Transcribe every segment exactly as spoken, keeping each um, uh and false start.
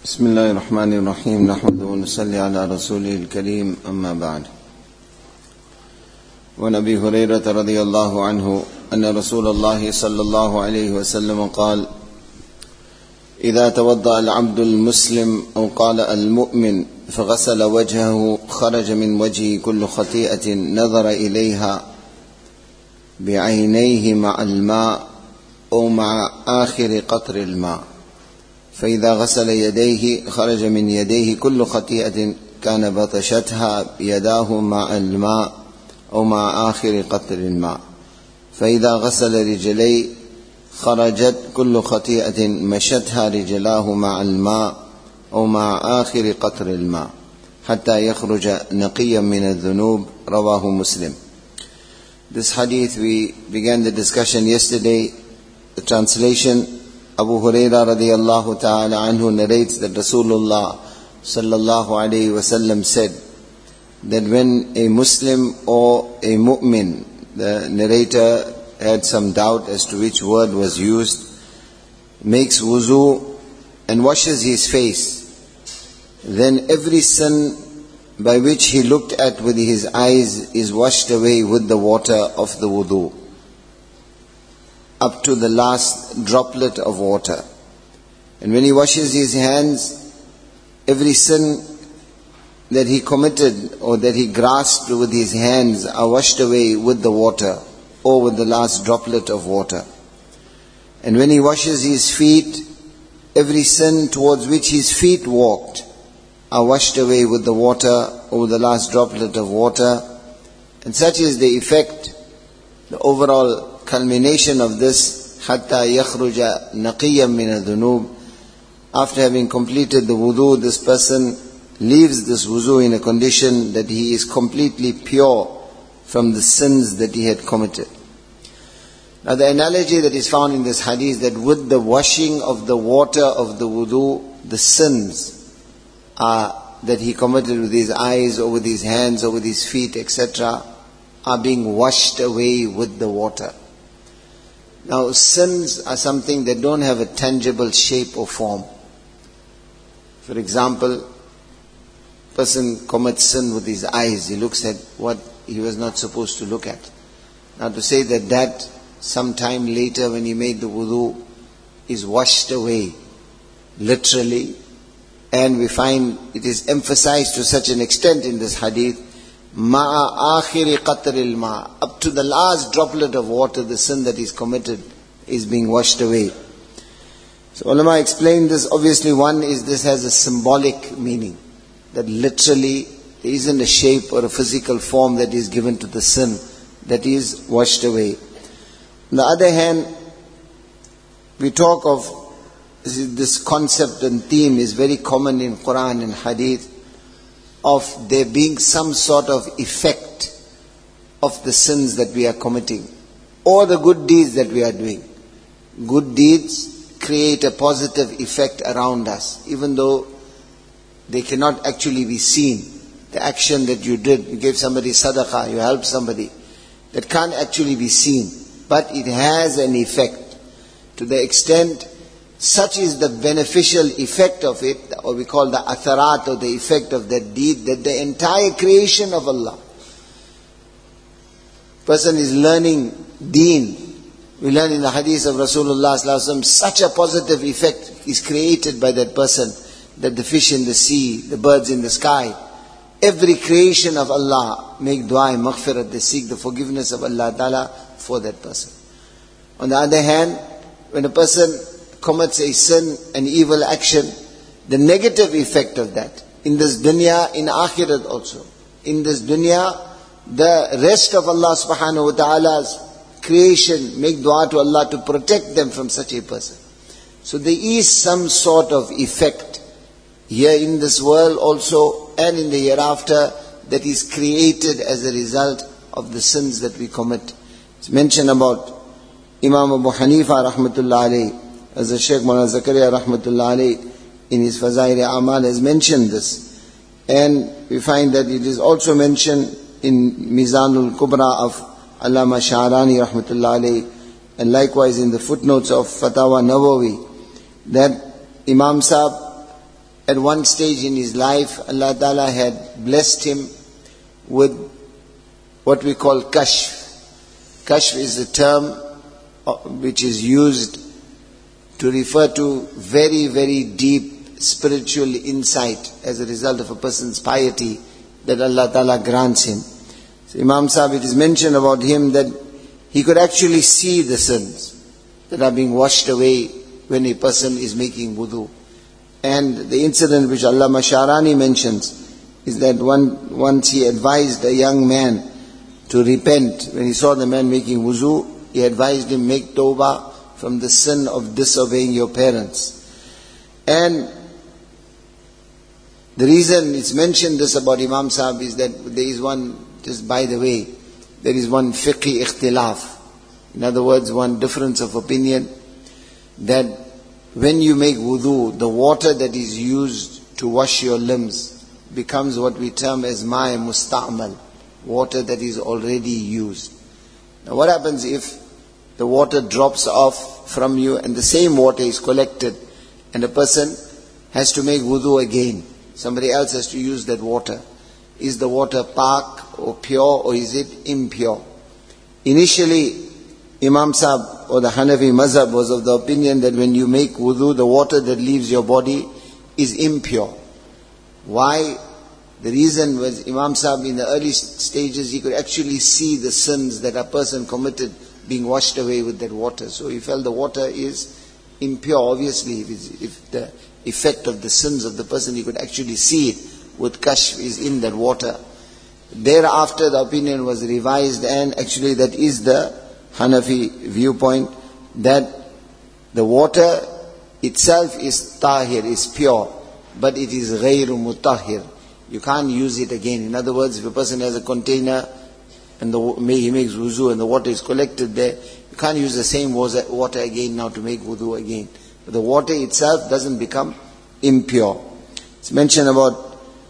بسم الله الرحمن الرحيم نحمده ونصلي على رسوله الكريم أما بعد. وعن أبي هريرة رضي الله عنه أن رسول الله صلى الله عليه وسلم قال: إذا توضأ العبد المسلم أو قال المؤمن فغسل وجهه خرج من وجهه كل خطيئة نظر إليها بعينيه مع الماء أو مع آخر قطر الماء، فإذا غسل يديه خرج من يديه كل خطيئة كان بطشتها يداه مع الماء أو مع آخر قطر الماء، فإذا غسل رجليه خرجت كل خطيئة مشتها رجلاه مع الماء أو مع آخر قطر الماء حتى يخرج نقيا من الذنوب. رواه Muslim. This hadith, we began the discussion yesterday. The translation: Abu Hurairah radiyallahu ta'ala anhu narrates that Rasulullah sallallahu alayhi wasallam said that when a Muslim or a mu'min, the narrator had some doubt as to which word was used, makes wuzu and washes his face, then every sin by which he looked at with his eyes is washed away with the water of the wudu, up to the last droplet of water. And when he washes his hands, every sin that he committed or that he grasped with his hands are washed away with the water or with the last droplet of water. And when he washes his feet, every sin towards which his feet walked are washed away with the water or with the last droplet of water. And such is the effect, the overall culmination of this, hatta yakhruja naqiyan min adh-dhunub. After having completed the wudu, this person leaves this wudu in a condition that he is completely pure from the sins that he had committed. Now the analogy that is found in this hadith, that with the washing of the water of the wudu, the sins are, that he committed with his eyes or with his hands or with his feet, et cetera, are being washed away with the water. Now sins are something that don't have a tangible shape or form. For example, person commits sin with his eyes, he looks at what he was not supposed to look at. Now to say that that sometime later when he made the wudu is washed away, literally, and we find it is emphasized to such an extent in this hadith, ma'a akhiri qatril ma, up to the last droplet of water, the sin that is committed is being washed away. So ulama explained this. Obviously one is, this has a symbolic meaning, that literally there isn't a shape or a physical form that is given to the sin that is washed away. On the other hand, we talk of this concept and theme is very common in Quran and Hadith, of there being some sort of effect of the sins that we are committing or the good deeds that we are doing. Good deeds create a positive effect around us, even though they cannot actually be seen. The action that you did, you gave somebody sadaqah, you helped somebody, that can't actually be seen, but it has an effect. To the extent, such is the beneficial effect of it, or we call the atharat, or the effect of that deed, that the entire creation of Allah. Person is learning deen. We learn in the hadith of Rasulullah sallallahu alaihi wasallam, such a positive effect is created by that person, that the fish in the sea, the birds in the sky, every creation of Allah make dua and maghfirat, they seek the forgiveness of Allah Ta'ala for that person. On the other hand, when a person commits a sin, an evil action, the negative effect of that, in this dunya, in akhirat also. In this dunya, the rest of Allah subhanahu wa ta'ala's creation make dua to Allah to protect them from such a person. So there is some sort of effect here in this world also and in the hereafter that is created as a result of the sins that we commit. It's mentioned about Imam Abu Hanifa rahmatullah alayhi, as the Shaykh Maulana Zakaria rahmatullah alayhi in his Fazail Amal has mentioned this. And we find that it is also mentioned in Mizanul Kubra of Allama Sha'rani rahmatullah alayhi, and likewise in the footnotes of Fatawa Nawawi, that Imam Sahib at one stage in his life, Allah Ta'ala had blessed him with what we call kashf. Kashf is a term which is used to refer to very, very deep spiritual insight as a result of a person's piety that Allah Ta'ala grants him. So Imam Sahib, it is mentioned about him that he could actually see the sins that are being washed away when a person is making wudu. And the incident which Allama Sharani mentions is that one, once he advised a young man to repent. When he saw the man making wuzu, he advised him, make tawbah from the sin of disobeying your parents. And the reason it's mentioned this about Imam Sahib is that there is one, just by the way, there is one fiqhi ikhtilaf. In other words, one difference of opinion, that when you make wudu, the water that is used to wash your limbs becomes what we term as ma'i musta'mal, water that is already used. Now what happens if the water drops off from you and the same water is collected and a person has to make wudu again? Somebody else has to use that water. Is the water pak or pure, or is it impure? Initially, Imam Sahib or the Hanafi Mazhab was of the opinion that when you make wudu, the water that leaves your body is impure. Why? The reason was Imam Sahib in the early stages, he could actually see the sins that a person committed being washed away with that water. So he felt the water is impure. Obviously, if, it's, if the effect of the sins of the person, he could actually see it with kashf is in that water. Thereafter the opinion was revised, and actually that is the Hanafi viewpoint, that the water itself is tahir, is pure, but it is ghayru mutahhir. You can't use it again. In other words, if a person has a container and the, he makes wuzu and the water is collected there, you can't use the same water again now to make wudu again. But the water itself doesn't become impure. It's mentioned about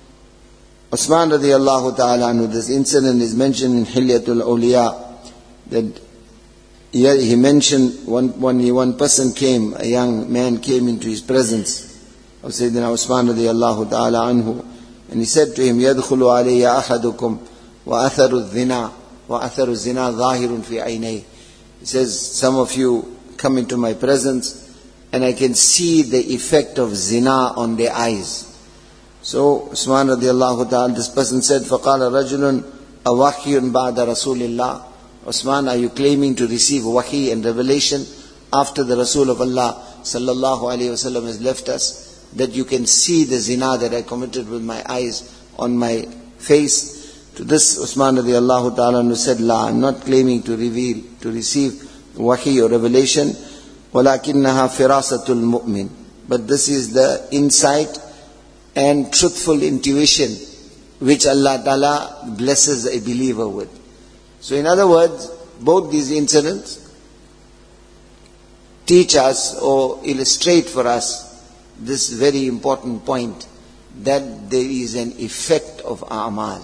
Usman radiallahu ta'ala anhu. This incident is mentioned in Hilyatul Awliya, that he mentioned one, one, one person came, a young man came into his presence of Sayyidina Usman radiallahu ta'ala anhu, and he said to him, يَدْخُلُ عَلَيَّ أَحَدُكُمْ وَأَثَرُ الزِّنَا وَأَثَرُ الزِّنَا ظَاهِرٌ فِي عَيْنَيْهِ. He says, some of you come into my presence and I can see the effect of zina on their eyes. So Usman radiallahu ta'ala, this person said, فَقَالَ رَجُلٌ أَوَحْيٌ بَعْدَ رَسُولِ اللَّهِ. Usman, are you claiming to receive wahi and revelation after the Rasul of Allah sallallahu alayhi wasallam has left us, that you can see the zina that I committed with my eyes on my face? To this Usman radiallahu ta'ala said, La, I'm not claiming to reveal, to receive wahi or revelation, وَلَكِنَّهَا فِرَاسَةُ الْمُؤْمِنِ. But this is the insight and truthful intuition which Allah ta'ala blesses a believer with. So in other words, both these incidents teach us or illustrate for us this very important point, that there is an effect of a'mal.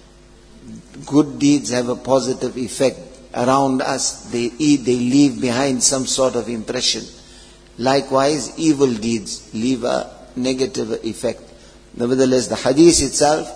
Good deeds have a positive effect around us. They eat, they leave behind some sort of impression. Likewise, evil deeds leave a negative effect. Nevertheless, the hadith itself,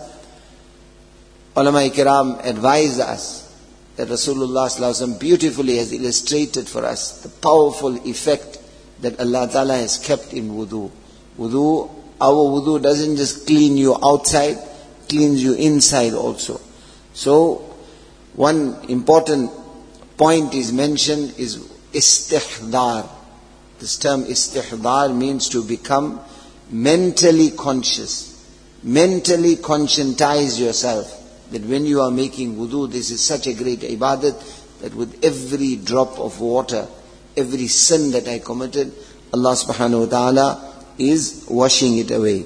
ulama kiram advise us that Rasulullah sallallahu alaihi wasallam beautifully has illustrated for us the powerful effect that Allah Ta'ala has kept in wudu. Wudu, our wudu doesn't just clean you outside, cleans you inside also. So, one important point is mentioned is istihdar. This term istihdar means to become mentally conscious. Mentally conscientize yourself that when you are making wudu, this is such a great ibadat that with every drop of water, every sin that I committed, Allah subhanahu wa ta'ala is washing it away.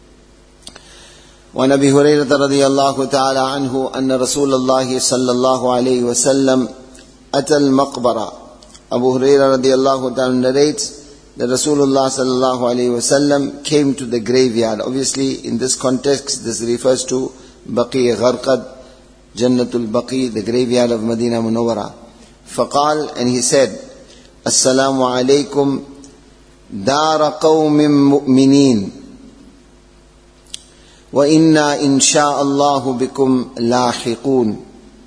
وعن أبي هريرة رضي الله تعالى عنه أن رسول الله صلى الله عليه وسلم أتى المقبرة. Abu Hurairah رضي الله تعالى narrates that Rasulullah sallallahu alayhi wasallam came to the graveyard. Obviously, in this context, this refers to Baqi Gharqad, Jannatul Baqi, the graveyard of Medina Munawwara. فقال, and he said, Assalamu alaykum dar qawmin mu'minin. وَإِنَّا إِنْ شَاءَ اللَّهُ بِكُمْ لَاحِقُونَ.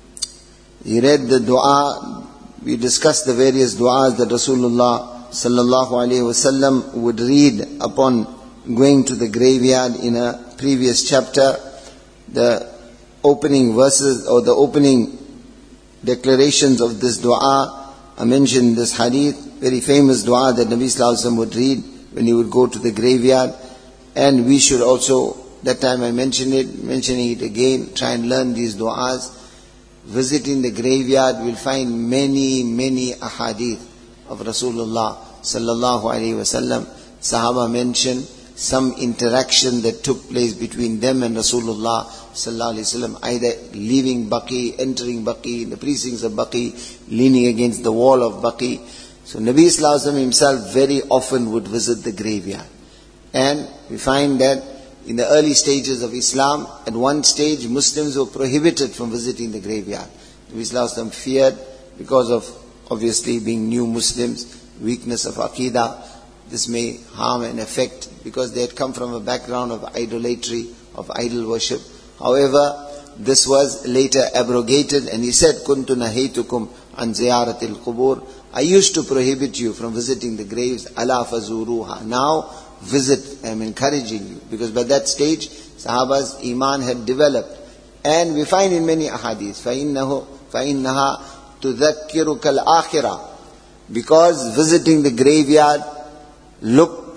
He read the dua. We discussed the various du'as that Rasulullah sallallahu alaihi wasallam would read upon going to the graveyard in a previous chapter. The opening verses or the opening declarations of this dua are mentioned in this hadith. Very famous dua that Nabi sallallahu alaihi wasallam would read when he would go to the graveyard. And we should also, that time I mentioned it, mentioning it again, try and learn these du'as. Visiting the graveyard, we'll find many, many ahadith of Rasulullah sallallahu alaihi wasallam. Sahaba mention some interaction that took place between them and Rasulullah sallallahu alaihi wasallam, either leaving Baqi, entering Baqi, in the precincts of Baqi, leaning against the wall of Baqi. So Nabi sallallahu alaihi wasallam himself very often would visit the graveyard. And we find that in the early stages of Islam, at one stage Muslims were prohibited from visiting the graveyard. Nabi sallallahu alaihi wasallam feared, because of obviously being new Muslims, weakness of Aqidah, this may harm and affect, because they had come from a background of idolatry, of idol worship. However, this was later abrogated, and he said, "Kuntu nahaytukum an ziyaratil qubur." I used to prohibit you from visiting the graves. Ala fazuruha. Now visit. I am encouraging you, because by that stage Sahaba's iman had developed, and we find in many ahadith, فَإِنَّهُ فَإِنَّهَا تُذَكِّرُكَ الْآخِرَةِ. Because visiting the graveyard, look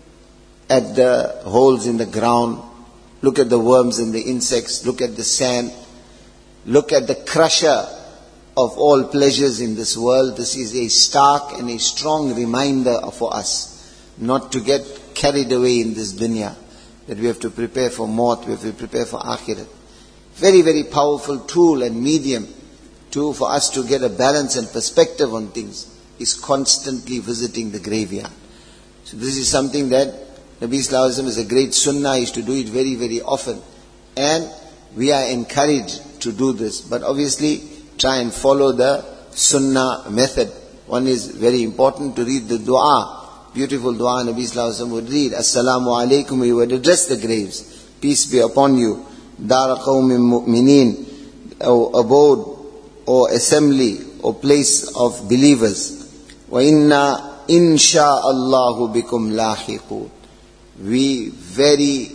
at the holes in the ground, look at the worms and the insects, look at the sand, look at the crusher of all pleasures in this world. This is a stark and a strong reminder for us not to get carried away in this dunya, that we have to prepare for maut, we have to prepare for akhirat. Very, very powerful tool and medium to for us to get a balance and perspective on things is constantly visiting the graveyard. So this is something that Nabi sallallahu alaihi wasallam is a great sunnah, is to do it very, very often. And we are encouraged to do this. But obviously, try and follow the sunnah method. One is very important, to read the dua. Beautiful dua Nabi sallallahu alaihi wasallam would read. Assalamu alaikum, he would address the graves. Peace be upon you. Dar qawmin mu'mineen, or abode, or assembly, or place of believers. Wa inna insha Allahu bikum lahiqun. We very,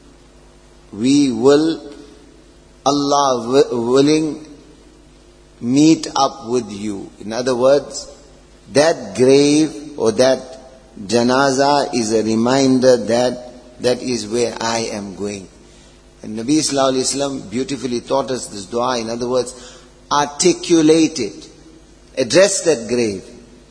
we will, Allah willing, meet up with you. In other words, that grave or that janaza is a reminder that that is where I am going. And Nabi sallallahu alaihi wasallam beautifully taught us this dua. In other words, articulate it, address that grave,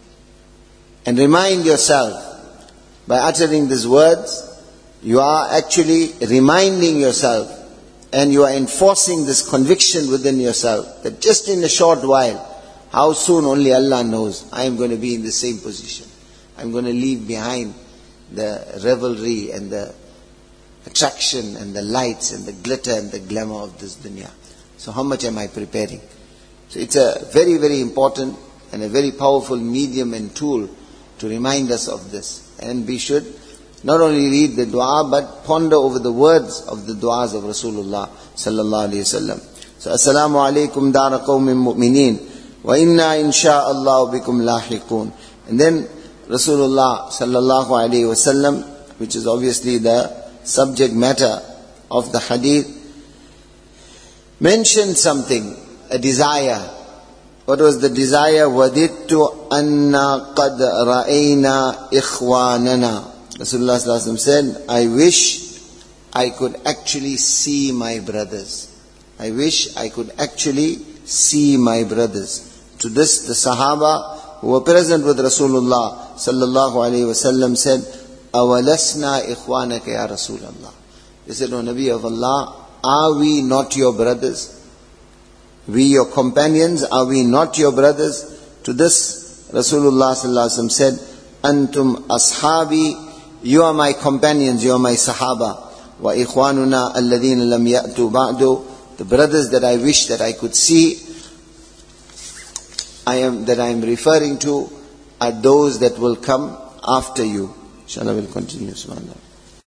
and remind yourself. By uttering these words, you are actually reminding yourself, and you are enforcing this conviction within yourself, that just in a short while, how soon only Allah knows, I am going to be in the same position. I am going to leave behind the revelry and the attraction and the lights and the glitter and the glamour of this dunya. So how much am I preparing? So it's a very, very important and a very powerful medium and tool to remind us of this. And we should not only read the dua, but ponder over the words of the duas of Rasulullah sallallahu alaihi wasallam. So, Assalamu alaikum dara qawmin mu'mineen, wa inna insha'Allah bikum lahiqun. And then Rasulullah sallallahu alaihi wasallam, which is obviously the subject matter of the hadith, mentioned something, a desire. What was the desire? وَدِدْتُ أَنَّا قَدْ رَأَيْنَا إِخْوَانَنَا. Rasulullah sallallahu alaihi wasallam said, I wish I could actually see my brothers. I wish I could actually see my brothers. To this, the Sahaba who were present with Rasulullah sallallahu alaihi wasallam said, أَوَلَسْنَا إِخْوَانَكَ يَا Rasulallah. They said, O Nabi of Allah, are we not your brothers? We your companions, are we not your brothers? To this, Rasulullah sallallahu alaihi wasallam said, Antum ashabi, you are my companions, you are my sahaba. Wa ikhwanuna alladhina lam ya'tu ba'du. The brothers that I wish that I could see, I am that I am referring to, are those that will come after you. Inshallah we'll continue. Subhanallah.